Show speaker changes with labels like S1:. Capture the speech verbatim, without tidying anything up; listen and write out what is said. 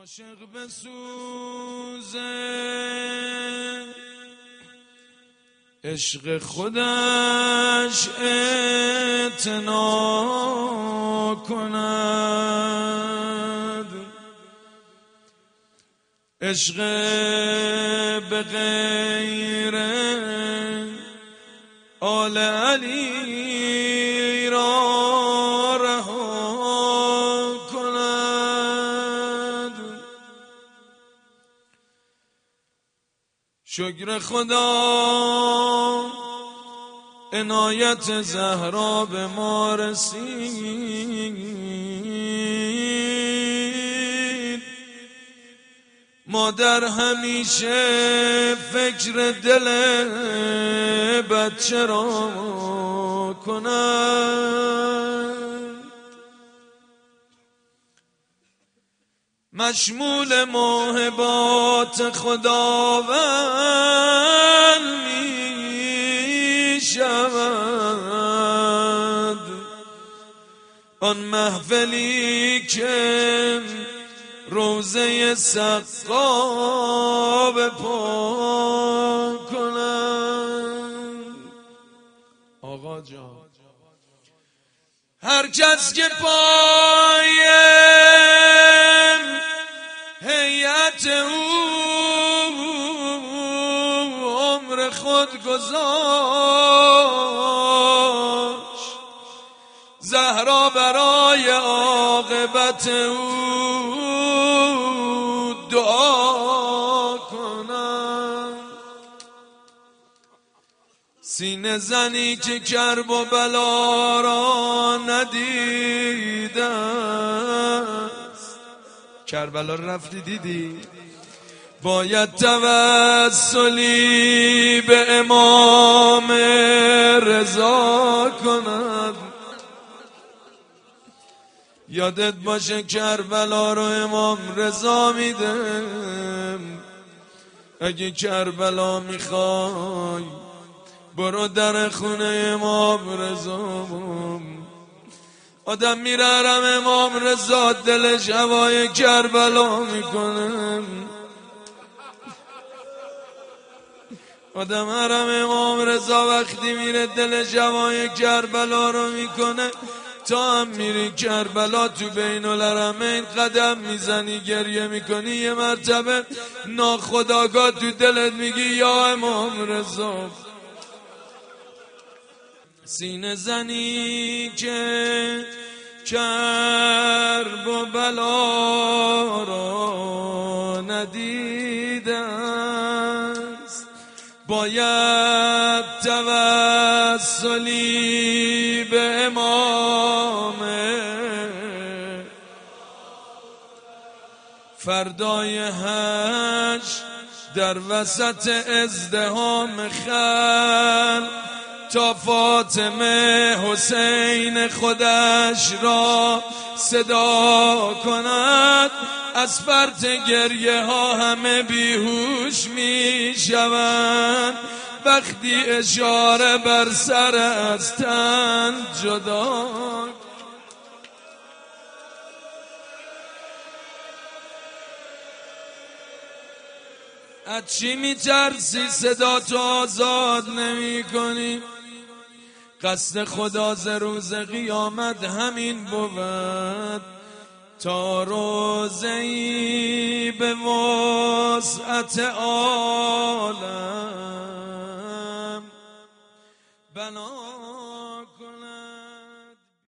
S1: عاشق بسوزه عشق خودش اعتنا کند، عشق به غیر آل علی را رها کند. شکر خدا عنایت زهرا به ما رسید، مادر همیشه فکر دل بچه را کند، مشمول موهبات خداوند می شود. آن محفلی که روزه سقا پا کنند. آقا جان هر کس که پای هیئت او عمر خود گذاشت، زهرا برای عاقبت او دعا کنم. سینه زنی که کرب و بلا را ندیده است، کربلا رفتی دیدی؟ باید توسلی به امام رضا کند. یادت باشه کربلا رو امام رضا میده. اگه کربلا میخوای برو در خونه امام رضا. آدم میره حرم امام رضا دلش هوای کربلا میکنه. آدم حرم امام رضا وقتی میره دلش هوای کربلا رو میکنه. تا هم میری کربلا تو بین الحرمین قدم میزنی گریه میکنی، یه مرتبه ناخودآگاه تو دلت میگی یا امام رضا. سینه زنی که کرب و بلا را ندیده است، باید توسلی به امام فردای حج در وسط ازدحام خلق تا فاطمه حسین خودش را صدا کند. از فرط گریه ها همه بیهوش می شوند وقتی اشاره بر سر از تن جدا. از چی می ترسی صدا تو آزاد نمی کنی؟ قصد خدا ز روز قیامت همین بود تا روزه‌ای به وسعت عالم بنا کنم.